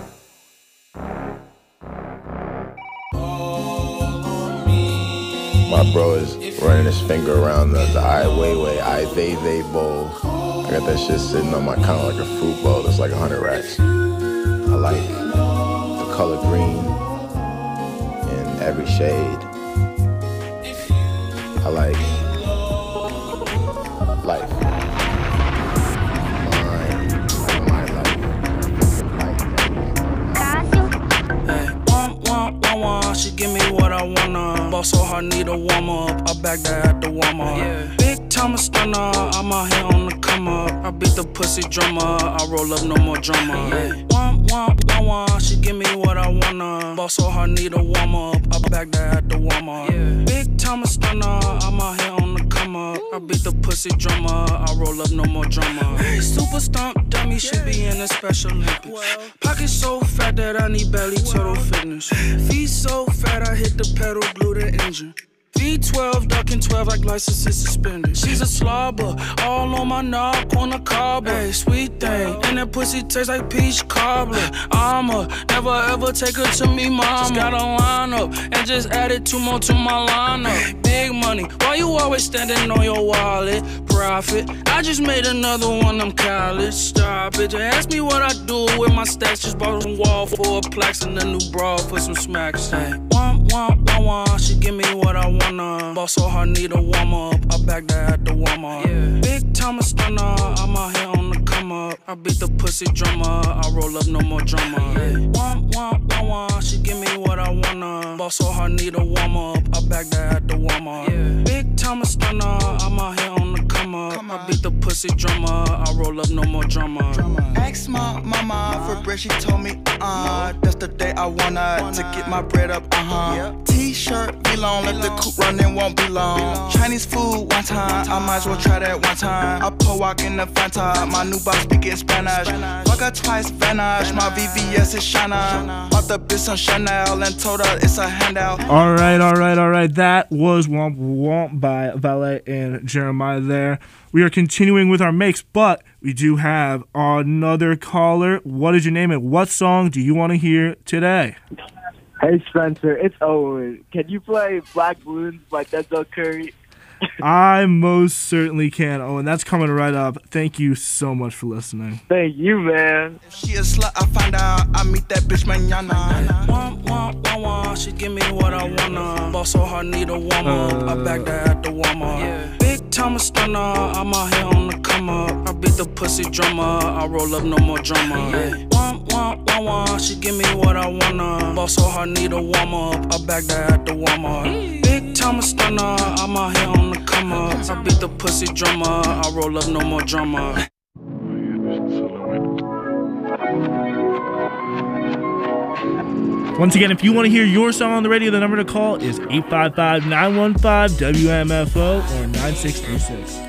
My My bro is running his finger around the, the Ai Weiwei, Ai Weiwei bowl. I got that shit sitting on my counter like a fruit bowl. That's like a hundred racks. I like the color green in every shade. I like life. She give me what I wanna. Boss so hard, need a warm up. I back that at the warm up. Yeah. Big time a stunner. I'm out here on the come up. I beat the pussy drummer. I roll up, no more drama. Yeah. Wah, wah, wah, wah. She give me what I wanna. Boss so hard, need a warm up. I back that at the warm up. Yeah. Big time a stunner. I'm out here on the come up. I beat the pussy drummer. I roll up, no more drama. Hey, super stomp dummy should be in the Special Olympics. Pocket so fat that I need belly total fitness. Feet so fat I hit the pedal, glue the engine. V twelve, ducking twelve like licenses suspended. She's a slobber, all on my knob, corner cobbler. Hey, sweet thing, and that pussy tastes like peach cobbler. I'ma never ever take her to me, mama. Just got a line up, and just added two more to my lineup. Big money, why you always standing on your wallet? Profit, I just made another one, I'm college. Stop it, just ask me what I do with my stacks. Just bought some wall for a plaques and a new bra for some smacks. Hey, wah, wah, wah, wah, she give me what I want. Boss so hard, need a warm up. I back that at the warm up. Yeah. Big time a stunner. I'm out here on the come up. I beat the pussy drummer. I roll up, no more drama. Yeah. Wah, wah, wah, wah. She give me what I wanna. Boss so hard, need a warm up. I back that at the warm up. Yeah. Big time a stunner. I'm out here on the come up. I beat the pussy drummer. I roll up, no more drama. drama. Ask my mama for bread. She told me, uh, that's the day I wanna to get my bread up. Uh huh. Yeah. T-shirt, be long, let the coupe running won't be long. Chinese food one time, I might as well try that one time. I pull walk in the Fanta, my new boss speaking Spanish. Fuck her twice, vanish, my V V S is Shana. Bought the bitch some Chanel and told her it's a handout. All right, all right, all right. That was Womp Womp by Valet and Jeremiah there. We are continuing with our makes, but we do have another caller. What did you name it? What song do you want to hear today? Hey, Spencer, it's Owen. Can you play Black Balloons by Denzel Curry? I most certainly can, Owen. That's coming right up. Thank you so much for listening. Thank you, man. If she a slut, I find out. I meet that bitch mañana. Wah, wah, wah, wah. She give me what I wanna. Boss so hard, need a warm up. Uh, I back that at the warm up. Yeah. Big time a stunner. I'm out here on the come up. I beat the pussy drummer. I roll up, no more drama. Yeah. Wah, wah, wah, wah. She give me what I wanna. Boss so hard, need a warm up. I back that at the warm up. Big time a stunner. I'm out here on the come up. I beat the pussy drummer. I roll up, no more drama. Once again, if you want to hear your song on the radio, the number to call is eight five five, nine one five, W M F O or nine six three six.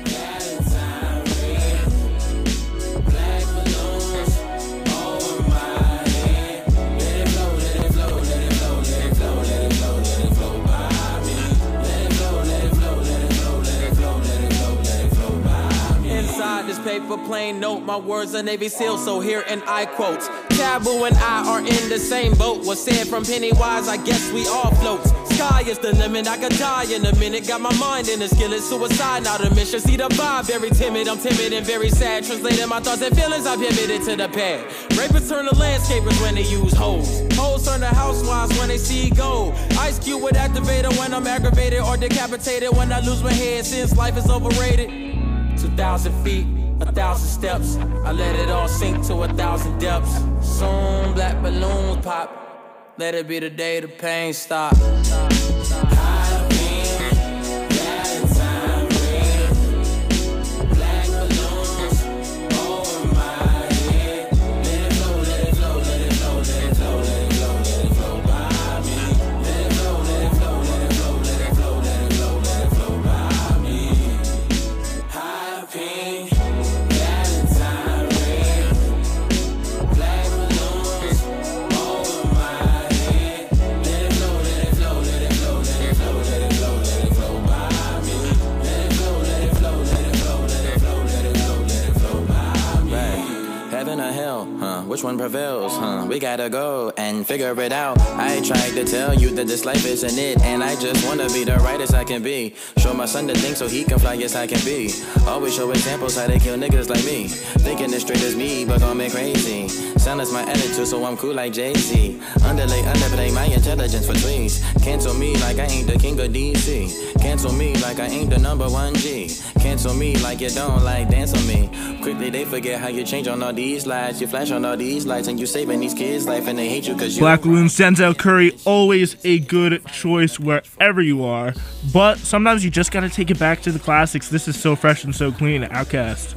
This paper plane note, my words are Navy SEAL, so here and I quote. Taboo and I are in the same boat. Was said from Pennywise, I guess we all float. Sky is the limit, I could die in a minute. Got my mind in a skillet, suicide, not a mission. See the vibe, very timid, I'm timid and very sad. Translating my thoughts and feelings, I pivoted to the pad. Rapists turn to landscapers when they use hoes. Hoes turn to housewives when they see gold. Ice Cube with activator when I'm aggravated or decapitated when I lose my head since life is overrated. Two thousand feet, a thousand steps. I let it all sink to a thousand depths. Soon black balloons pop. Let it be the day the pain stop. which one prevails, huh? We gotta go and figure it out. I tried to tell you that this life isn't it, and I just wanna be the rightest I can be. Show my son the thing so he can fly, yes I can be. Always show examples how they kill niggas like me. Thinking as straight as me, but gon' me crazy. Silence my attitude so I'm cool like Jay-Z. Underlay, underplay my intelligence for tweets. Cancel me like I ain't the king of D C. Cancel me like I ain't the number one G. Cancel me like you don't like dance on me. Quickly they forget how you change on all these lights. You flash on all these lights and you saving these kids' life and they hate you cause you Black Balloon, Denzel Curry, always a good choice wherever you are. But sometimes you just gotta take it back to the classics. This is So Fresh and So Clean, Outkast.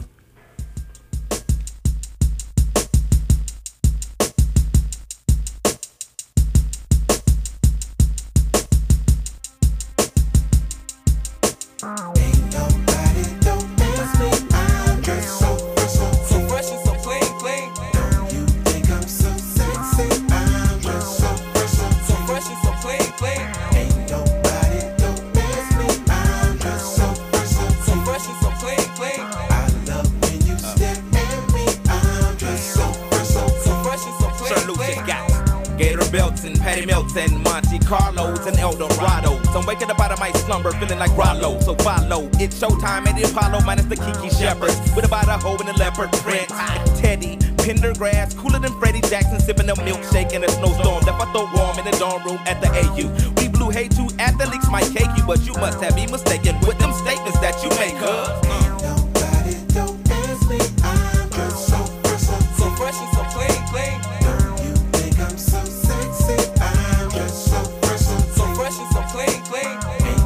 Feeling like Rollo, so follow. It's showtime at the Apollo, minus the Kiki Shepherds. With about a hoe in the leopard print. Teddy, Pendergrass, cooler than Freddie Jackson, sipping a milkshake in a snowstorm. Left I throw warm in the dorm room at the A U. We blew hay two athletes might cake you, but you must have me mistaken with them statements that you make, huh? Nobody don't ask me, I'm just so fresh, so fresh and so clean, clean. You think I'm so sexy, I'm just so fresh, so fresh and so clean, clean.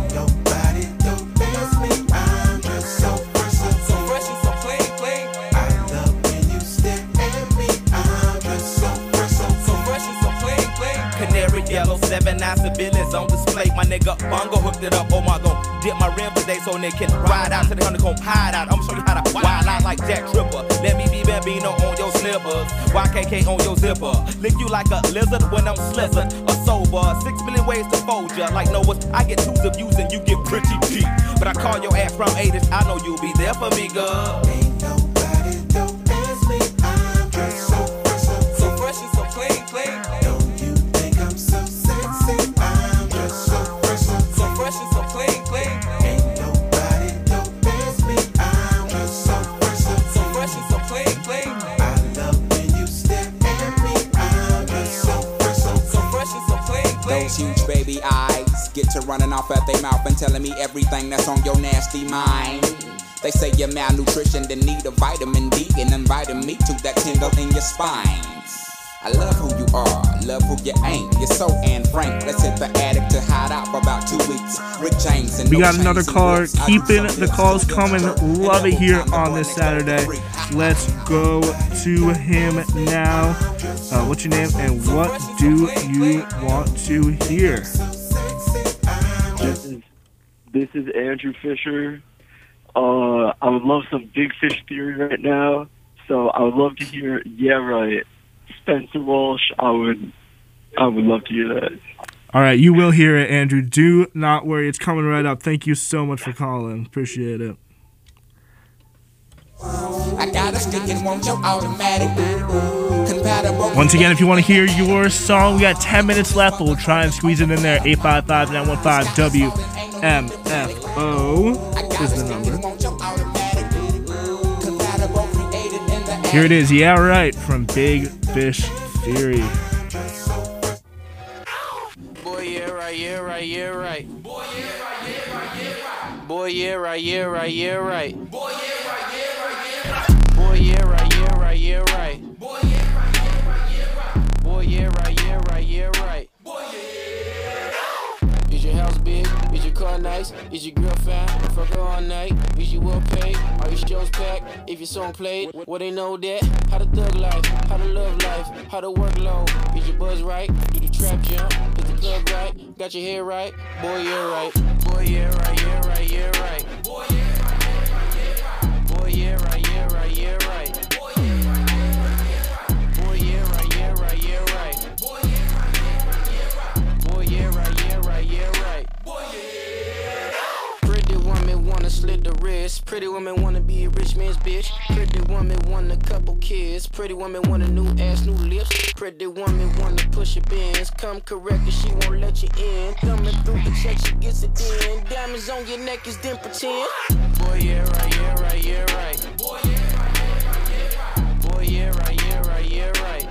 Seven nine civilians on display. My nigga Bongo hooked it up. Oh my god, dip my rim today so they can ride out to the honeycomb hide out. I'm show you how to wild out like Jack Tripper. Let me be Bambino on your slippers. Y K K on your zipper. Lick you like a lizard when I'm slizzard or sober. Six million ways to fold ya. Like Noah's, I get twos of views and you get pretty deep. But I call your ass from eighties. I know you'll be there for me, girl. Ain't nobody don't ask me. I'm just so fresh, so fresh and so clean, clean. Those huge baby eyes get to running off at their mouth and telling me everything that's on your nasty mind. They say you're malnutrition, then need a vitamin D, and inviting me to that tingle in your spine. I love who you are, love who you ain't. You're so Anne Frank. Let's hit the attic to hide out for about two weeks. Rick James and we got another caller. Keeping the calls coming. Love it here on this Saturday. Let's go to him now. Uh, what's your name and what do you want to hear? This is this is Andrew Fisher. Uh, I would love some Big Fish Theory right now. So I would love to hear Yeah Right. Spencer Walsh, I would, I would love to hear that. All right, you will hear it, Andrew. Do not worry, it's coming right up. Thank you so much for calling. Appreciate it. I got a stick and want your automatic. Compatible. Once again, if you want to hear your song, we got ten minutes left, but we'll try and squeeze it in there. eight five five, nine one five, W M F O is the number. Here it is, Yeah Right, from Big Fish Theory. Boy, yeah, right, yeah, right, yeah, right. Boy, yeah, right, yeah, right, yeah, right. Boy, yeah, right, yeah, right, yeah, right. Boy, yeah, right, yeah, right, yeah, right. Boy, yeah, right, yeah, right, yeah, right. Boy, yeah, right, yeah, right, yeah, right. Boy, yeah, right, yeah, right, yeah, right. Boy, yeah. Is your house big? Is your car nice? Is your girl fine? Fuck her all night. Is you well paid? Are your shows packed? If your song played, well they know that. How to thug life, how to love life, how to work low. Is your buzz right? Do the trap jump? Is the club right? Got your hair right? Boy, yeah, right. Boy, yeah, right, yeah, right, yeah, right. Boy, yeah, right, yeah, right, yeah, right. Boy, yeah, right, yeah, right, yeah, right. Boy, yeah, right, yeah, right, yeah, right. Boy, yeah, right, yeah, right, yeah, right. Boy, yeah, right, yeah, right, yeah, right. Boy, yeah, right, yeah, right, yeah, right. Boy, yeah. Pretty woman wanna slit the wrist. Pretty woman wanna be a rich man's bitch. Pretty woman want a couple kids. Pretty woman want a new ass, new lips. Pretty woman wanna push your bins. Come correct and she won't let you in. Thumbing through the check, she gets it in. Diamonds on your neck is then pretend. Boy, yeah, right, yeah, right, yeah, right. Boy, yeah, right, yeah, right, yeah, right. Boy, yeah, right, yeah, right, yeah, right.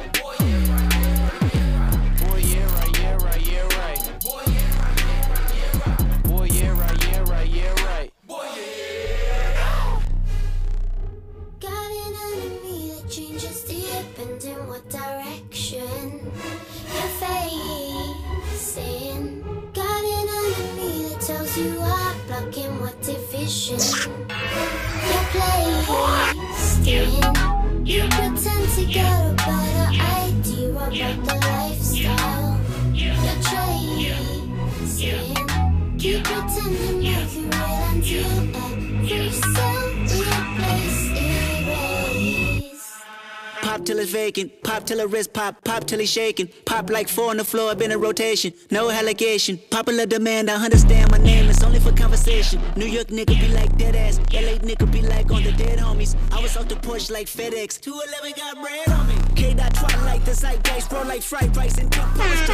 In what direction you're facing? Got an enemy that tells you I'm blocking what division you're placed in. You pretend to get a better idea about the lifestyle you're chasing. Keep pretending like you're real until every cell we place erased. Pop till it's vacant, pop till her wrist pop, pop till he's shaking. Pop like four on the floor, been in rotation, no allegation. Popular demand, I understand my name, it's only for conversation. New York nigga be like dead ass, L A nigga be like on the dead homies. I was off the porch like FedEx, two eleven got bread on me. K-Dot twilight, the zeitgeist, bro like fried rice and cup post.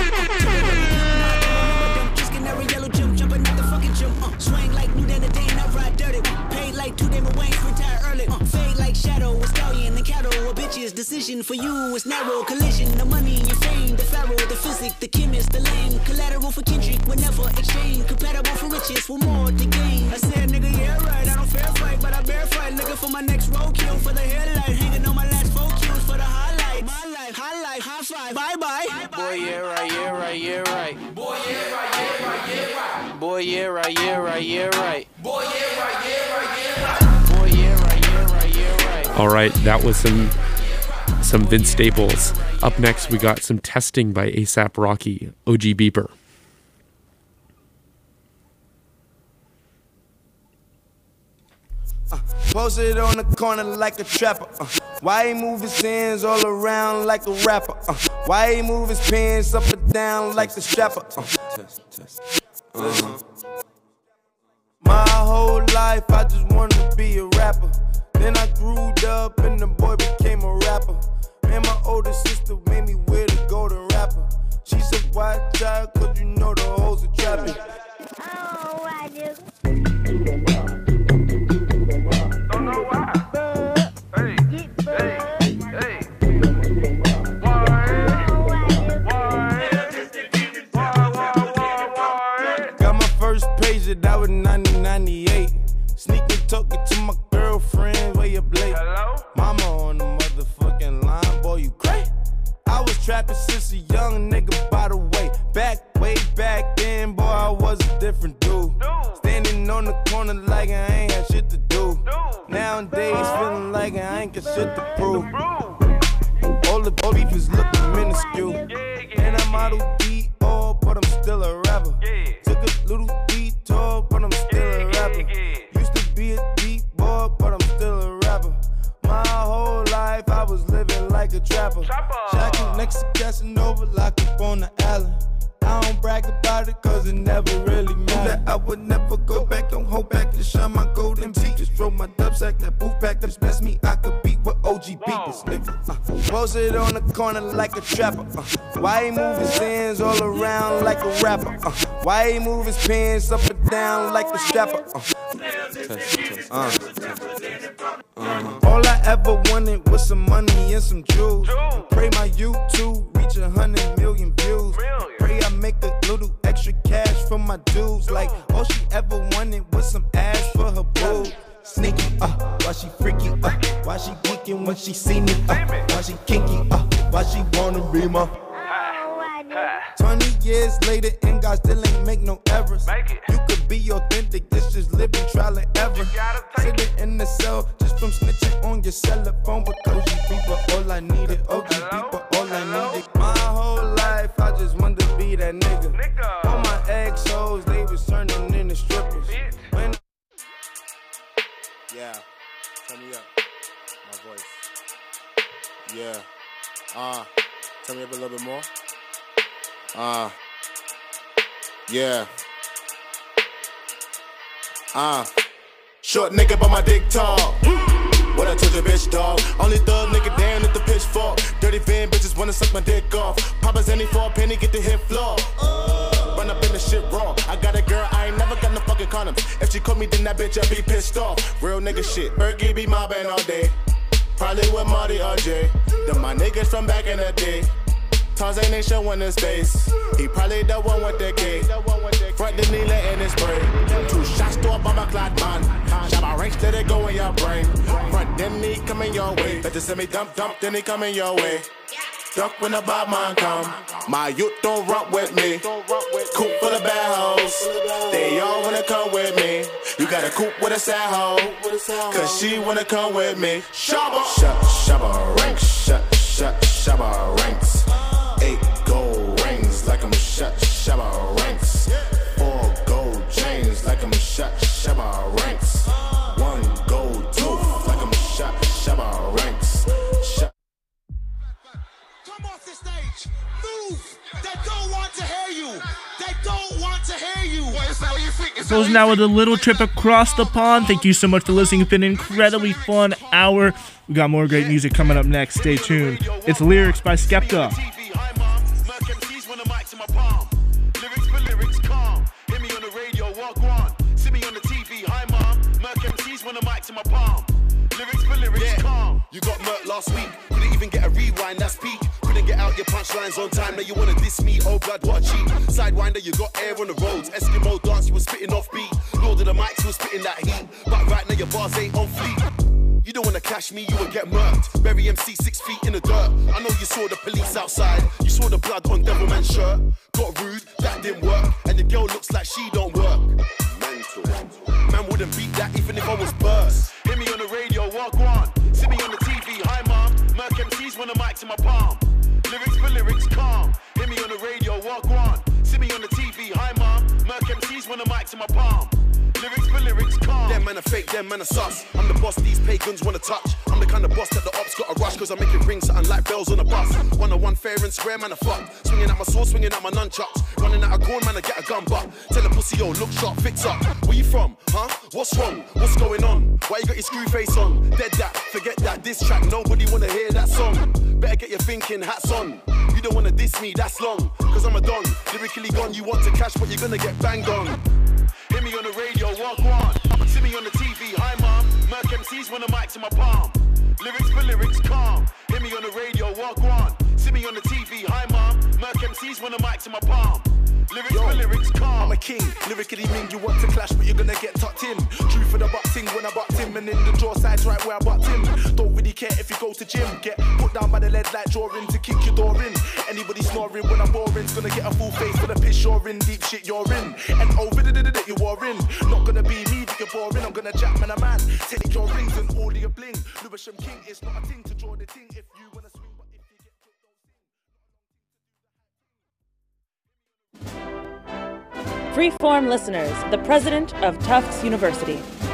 Just canary yellow jump, jumping out the fucking jump. Uh, swing like new then the day and I ride dirty. Paid like two Damon Wayans, retire early. Uh, fade like shadow, a stallion and cattle, a bitch's decision for you is narrow. Collision, the money and your fame, the pharaoh, the physic, the chemist, the lane. Collateral for Kendrick, whenever exchange. Compatible for riches, for more to gain. I said, nigga, yeah, right, I don't fair fight, but I bear fight. Looking for my next roadkill for the headlight. Hanging on my last four kills for the highlight. My life, highlight, high five, bye bye. Boy, yeah, right, yeah, right, yeah, right. Boy, yeah, right, yeah, right, yeah, right. Boy, yeah, right, yeah, right, yeah, right. Boy, yeah, right, yeah, right, yeah, right. Boy, yeah, right, yeah, right, yeah, right. All right, that was some some Vince Staples. Up next, we got some Testing by ASAP Rocky, O G Beeper. Uh, posted on the corner like a trapper. Uh, why he move his hands all around like a rapper? Uh, why he move his pants up and down like the strapper? Uh, uh-huh. My whole life I just wanted to be a rapper. Then I grew up and the boy became a rapper. And my older sister made me wear the golden rapper. She said, why child? Cause you know the hoes are trapping. Oh, I do. Don't know why. Hey, hey, hey. Got my first page that was nineteen ninety-eight. Sneaking talking to my girlfriend way up late. Hello? Mama on the motherfucking line, boy, you crazy. I was trapping since a young nigga, by the way. Back, way back then, boy, I was a different dude. dude. Standing on the corner like I ain't had shit to do. Dude. Nowadays, feeling like I ain't got shit to prove. All the beef is looking minuscule. And I'm out of D O, but I'm still a rapper. Took a little detour, but I'm still a rapper. Used to be a deep boy, but I'm still a rapper. My whole life I was living like a trapper. Shacking next to Casanova, locked up on the island. I don't brag about it cause it never really mattered. I would never go back, don't hold back to shine my golden teeth. Just throw my dub sack, that booth pack, that's best me. I could beat with O G beepers, nigga. Uh, posted on the corner like a trapper. Uh, why he move his hands all around like a rapper? Uh, why he move his pants up and down like a strapper? Uh, uh, uh, all I ever wanted was some money and some jewels. Pray my YouTube reach a hundred million views. Pray I make a little extra cash for my dudes. Like all she ever wanted was some ass for her boo. Sneaky, uh, why she freaky, uh, why she geeking when she see me, uh, why she kinky, uh, why she wanna be my twenty years later and God still ain't make no errors. You could be authentic, this just living trial and error. Sitting in the cell just from snitching on your cell phone. But O G people, all I needed, O G people, all I needed. My whole life I just wanted to be that nigga. All my ex-hoes, they was turning into strippers. When yeah, turn me up, my voice. Yeah, uh, turn me up a little bit more. Uh, yeah. Uh, Short nigga, but my dick tall. What I told your bitch, dog. Only thug nigga down at the pitchfork. Dirty van bitches wanna suck my dick off. Papa's any for a penny, get the hit floor. Run up in the shit raw. I got a girl, I ain't never got no fucking condoms. If she caught me, then that bitch, I be pissed off. Real nigga shit. Berkey be mobbing all day. Probably with Marty or Jay. Them my niggas from back in the day. Tarzan ain't showing his face. He probably the one with the K. Front the knee letting it spray. Two shots to a bomber clad man. Shot my ranks, let it go in your brain. Front then he coming your way. Better send me dump dump, then he coming your way. Duck when the bad man come. My youth don't rock with me. Coop full of bad hoes. They all wanna come with me. You got a coupe with a sad hoe. Cause she wanna come with me. Shabba. Shut, shabba ranks. Shut, shut, shabba ranks. Eight gold rings like I'm shut, shabba ranks. Four gold chains like I'm shut, shabba ranks. One gold tooth like I'm shut, shabba ranks. Shut. Come off the stage. Move. They don't want to hear you. They don't want to hear you. What is that? What you think? Is Goes now with a little trip across the pond. Thank you so much for listening. It's been an incredibly fun hour. We got more great music coming up next. Stay tuned. It's Lyrics by Skepta. You got murked last week, couldn't even get a rewind, that's peak. Couldn't get out your punchlines on time, now you wanna diss me, oh blood, what a cheat. Sidewinder, you got air on the roads, Eskimo dance, you was spitting off beat. Lord of the mics, you was spitting that heat, but right now your bars ain't on fleek. You don't wanna clash me, you will get murked. Bury M C six feet in the dirt. I know you saw the police outside, you saw the blood on Devilman's shirt. Got rude, that didn't work, and the girl looks like she don't work. Mental. Man wouldn't beat that even if I was burst. Hear me on the radio, walk on. See me on the T V, hi mom. Merc M Cs when the mic's in my palm. Lyrics for lyrics, calm. Hear me on the radio, walk on. See me on the T V, hi mom. Merc M Cs when the mic's in my palm. Lyrics for lyrics, calm. Them man are fake, them man are sus. I'm the boss these pagans wanna touch. I'm the kind of boss that the ops gotta rush, cause I make it ring something like bells on a bus. One on one fair and square, man, I fuck. Swinging at my sword, swinging at my nunchucks. Running out of corn, man, I get a gun butt. Tell a pussy, yo, look sharp, fix up. Where you from, huh? What's wrong? What's going on? Why you got your screw face on? Dead that, forget that, this track, nobody wanna hear that song. Better get your thinking hats on. You don't wanna diss me, that's long. Cause I'm a don, lyrically gone, you want to cash, but you're gonna get banged on. Hear me on the radio, walk on. See me on the T V, hi mom. Merc M Cs when the mic's in my palm. Lyrics for lyrics, calm. Hear me on the radio, walk on. See me on the T V, hi mom. Merc M Cs when the mic's in my palm. Lyrics Yo, for lyrics, calm. I'm a king, lyrically mean you want to clash, but you're gonna get tucked in. True for the butt ting when I bucked him, and in the draw side's right where I bucked him. Don't really care if you go to gym. Get put down by the lead like drawing to kick your door in. Anybody snoring when I'm boring's gonna get a full face for the piss you're in. Deep shit you're in. And over the that you are in. Not gonna be me that you're boring. I'm gonna jack man a man. Take your rings and all your bling. Lewisham King, it's not a thing to draw the thing if you wanna swing. But if you get Freeform listeners, the president of Tufts University.